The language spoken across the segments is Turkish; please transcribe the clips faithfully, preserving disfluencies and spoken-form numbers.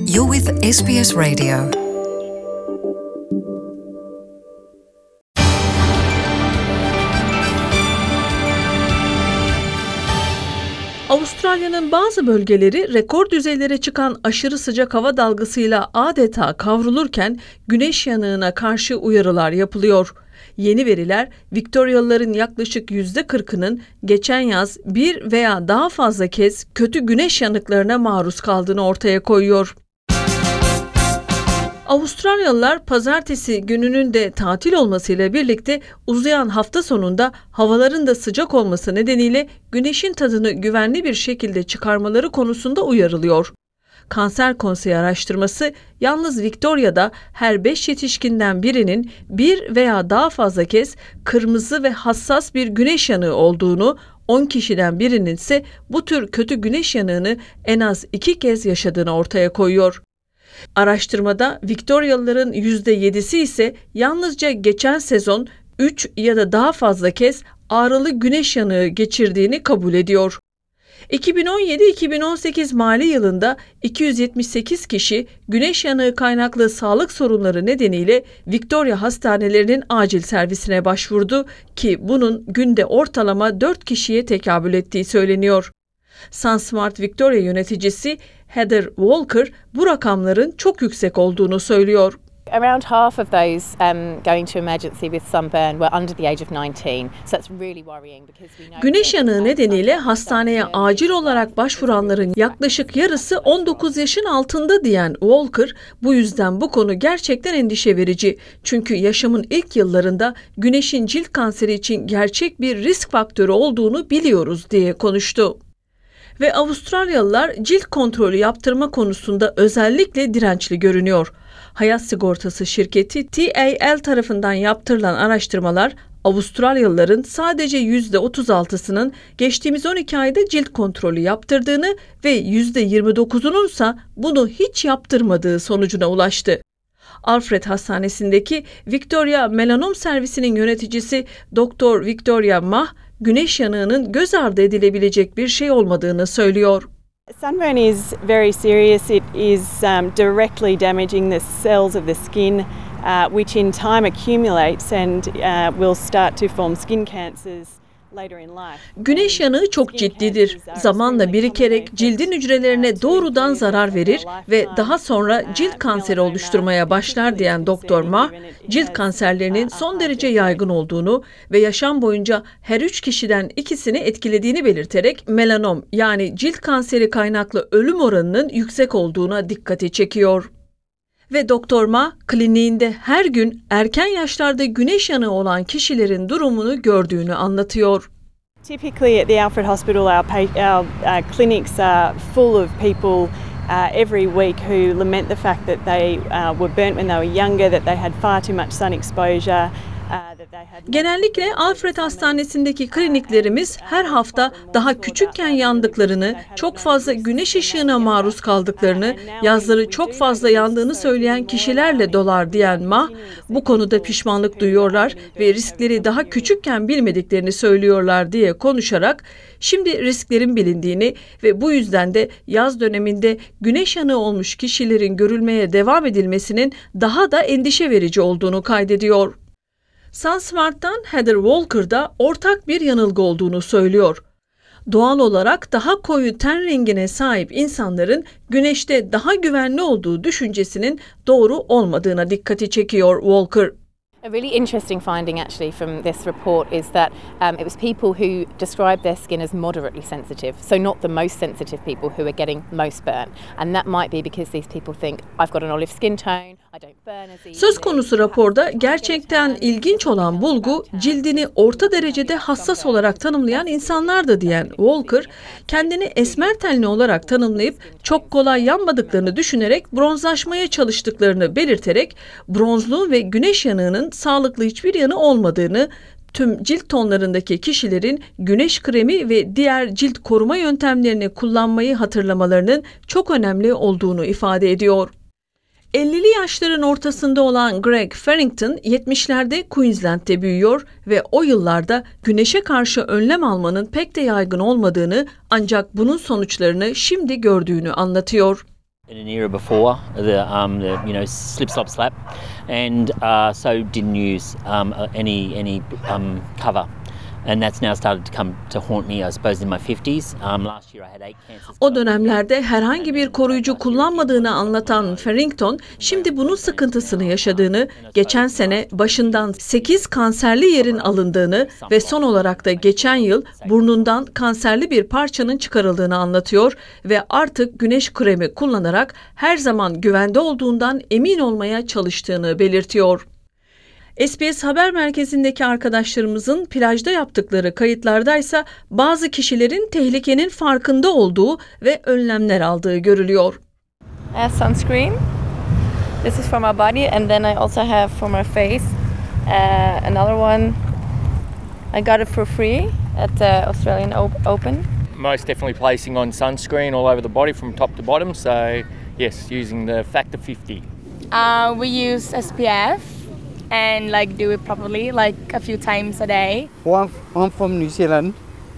You're with S B S Radio. Avustralya'nın bazı bölgeleri rekor düzeylere çıkan aşırı sıcak hava dalgasıyla adeta kavrulurken güneş yanığına karşı uyarılar yapılıyor. Yeni veriler Viktoryalıların yaklaşık yüzde kırkının geçen yaz bir veya daha fazla kez kötü güneş yanıklarına maruz kaldığını ortaya koyuyor. Avustralyalılar pazartesi gününün de tatil olmasıyla birlikte uzayan hafta sonunda havaların da sıcak olması nedeniyle güneşin tadını güvenli bir şekilde çıkarmaları konusunda uyarılıyor. Kanser Konseyi araştırması yalnız Victoria'da her beş yetişkinden birinin bir veya daha fazla kez kırmızı ve hassas bir güneş yanığı olduğunu, on kişiden birinin ise bu tür kötü güneş yanığını en az iki kez yaşadığını ortaya koyuyor. Araştırmada Viktoryalıların yüzde yedisi ise yalnızca geçen sezon üç ya da daha fazla kez ağrılı güneş yanığı geçirdiğini kabul ediyor. iki bin on yedi iki bin on sekiz mali yılında iki yüz yetmiş sekiz kişi güneş yanığı kaynaklı sağlık sorunları nedeniyle Victoria hastanelerinin acil servisine başvurdu ki bunun günde ortalama dört kişiye tekabül ettiği söyleniyor. SunSmart Victoria yöneticisi Heather Walker bu rakamların çok yüksek olduğunu söylüyor. Around half of those um, going to emergency with sunburn were under the age of nineteen. So that's really worrying because we know Güneş yanığı nedeniyle hastaneye acil olarak başvuranların yaklaşık yarısı on dokuz yaşın altında diyen Walker, bu yüzden bu konu gerçekten endişe verici. Çünkü yaşamın ilk yıllarında güneşin cilt kanseri için gerçek bir risk faktörü olduğunu biliyoruz diye konuştu. Ve Avustralyalılar cilt kontrolü yaptırma konusunda özellikle dirençli görünüyor. Hayat sigortası şirketi T A L tarafından yaptırılan araştırmalar Avustralyalıların sadece yüzde otuz altısının geçtiğimiz on iki ayda cilt kontrolü yaptırdığını ve yüzde yirmi dokuzunun ise bunu hiç yaptırmadığı sonucuna ulaştı. Alfred Hastanesi'ndeki Victoria Melanom Servisi'nin yöneticisi Doktor Victoria Mah, güneş yanığının göz ardı edilebilecek bir şey olmadığını söylüyor. Sunburn is very serious. It is um, directly damaging the cells of the skin, uh, which in time accumulates and uh, will start to form skin cancers. Güneş yanığı çok ciddidir. Zamanla birikerek cildin hücrelerine doğrudan zarar verir ve daha sonra cilt kanseri oluşturmaya başlar diyen Doktor Ma, cilt kanserlerinin son derece yaygın olduğunu ve yaşam boyunca her üç kişiden ikisini etkilediğini belirterek melanom yani cilt kanseri kaynaklı ölüm oranının yüksek olduğuna dikkati çekiyor. Ve Doktor Ma, kliniğinde her gün erken yaşlarda güneş yanığı olan kişilerin durumunu gördüğünü anlatıyor. Typically at the Alfred Hospital, our, our uh, clinics are full of people uh, every week who lament the fact that they uh, were burnt when they were younger, that they had far too much sun exposure. Genellikle Alfred Hastanesi'ndeki kliniklerimiz her hafta daha küçükken yandıklarını, çok fazla güneş ışığına maruz kaldıklarını, yazları çok fazla yandığını söyleyen kişilerle dolar diyen Ma, bu konuda pişmanlık duyuyorlar ve riskleri daha küçükken bilmediklerini söylüyorlar diye konuşarak, şimdi risklerin bilindiğini ve bu yüzden de yaz döneminde güneş yanığı olmuş kişilerin görülmeye devam edilmesinin daha da endişe verici olduğunu kaydediyor. SunSmart'tan Heather Walker da ortak bir yanılgı olduğunu söylüyor. Doğal olarak daha koyu ten rengine sahip insanların güneşte daha güvenli olduğu düşüncesinin doğru olmadığına dikkati çekiyor Walker. A really interesting finding actually from this report is that um, it was people who described their skin as moderately sensitive, so not the most sensitive people who are getting most burn. And that might be because these people think I've got an olive skin tone, I don't burn as easily. Söz konusu raporda gerçekten ilginç olan bulgu cildini orta derecede hassas olarak tanımlayan insanlardı diyen Walker, kendini esmer tenli olarak tanımlayıp çok kolay yanmadıklarını düşünerek bronzlaşmaya çalıştıklarını belirterek bronzluğun ve güneş yanığının sağlıklı hiçbir yanı olmadığını, tüm cilt tonlarındaki kişilerin güneş kremi ve diğer cilt koruma yöntemlerini kullanmayı hatırlamalarının çok önemli olduğunu ifade ediyor. ellili yaşların ortasında olan Greg Farrington yetmişlerde Queensland'de büyüyor ve o yıllarda güneşe karşı önlem almanın pek de yaygın olmadığını ancak bunun sonuçlarını şimdi gördüğünü anlatıyor. In an era before the, um, the you know slip slop slap, and uh, so didn't use um, any any um, cover. And that's now started to come to haunt me, I suppose, in my fifties. Um, last year I had eight cancers. O dönemlerde herhangi bir koruyucu kullanmadığını anlatan Farrington, şimdi bunun sıkıntısını yaşadığını, geçen sene başından sekiz kanserli yerin alındığını ve son olarak da geçen yıl burnundan kanserli bir parçanın çıkarıldığını anlatıyor ve artık güneş kremi kullanarak her zaman güvende olduğundan emin olmaya çalıştığını belirtiyor. S B S Haber Merkezi'ndeki arkadaşlarımızın plajda yaptıkları kayıtlardaysa bazı kişilerin tehlikenin farkında olduğu ve önlemler aldığı görülüyor. Uh, sunscreen. This is for my body, and then I also have for my face. Uh, another one, I got it for free at the Australian Open. Most definitely placing on sunscreen all over the body from top to bottom. So yes, using the factor fifty. Uh, we use S P F. And like do it properly, like a few times a day. Well, I'm from New Zealand.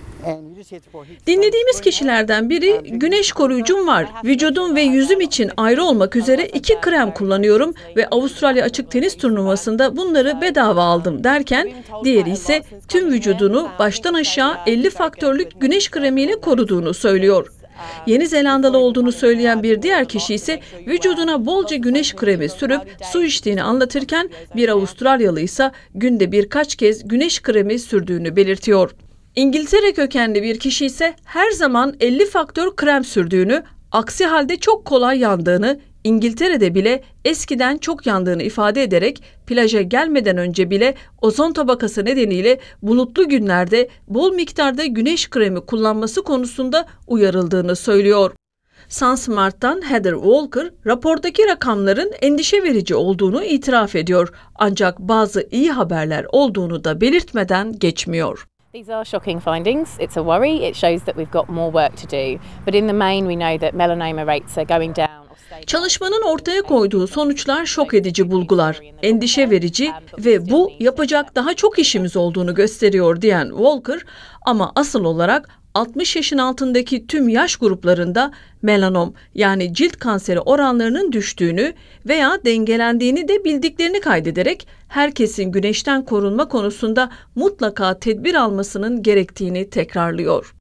Dinlediğimiz kişilerden biri, güneş koruyucum var. Vücudum ve yüzüm için ayrı olmak üzere iki krem kullanıyorum ve Avustralya Açık Tenis Turnuvası'nda bunları bedava aldım derken, diğeri ise tüm vücudunu baştan aşağı elli faktörlük güneş kremiyle koruduğunu söylüyor. Yeni Zelandalı olduğunu söyleyen bir diğer kişi ise vücuduna bolca güneş kremi sürüp su içtiğini anlatırken, bir Avustralyalı ise günde birkaç kez güneş kremi sürdüğünü belirtiyor. İngiltere kökenli bir kişi ise her zaman elli faktör krem sürdüğünü, aksi halde çok kolay yandığını, İngiltere'de bile eskiden çok yandığını ifade ederek plaja gelmeden önce bile ozon tabakası nedeniyle bulutlu günlerde bol miktarda güneş kremi kullanması konusunda uyarıldığını söylüyor. SunSmart'tan Heather Walker, rapordaki rakamların endişe verici olduğunu itiraf ediyor. Ancak bazı iyi haberler olduğunu da belirtmeden geçmiyor. These are shocking findings. It's a worry. It shows that we've got more work to do. But in the main, we know that melanoma rates are going down. Çalışmanın ortaya koyduğu sonuçlar şok edici bulgular, endişe verici ve bu yapacak daha çok işimiz olduğunu gösteriyor diyen Walker, ama asıl olarak altmış yaşın altındaki tüm yaş gruplarında melanom yani cilt kanseri oranlarının düştüğünü veya dengelendiğini de bildiklerini kaydederek herkesin güneşten korunma konusunda mutlaka tedbir almasının gerektiğini tekrarlıyor.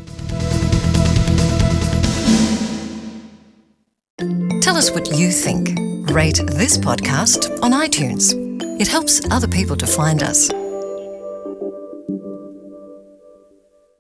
Tell us what you think. Rate this podcast on iTunes. It helps other people to find us.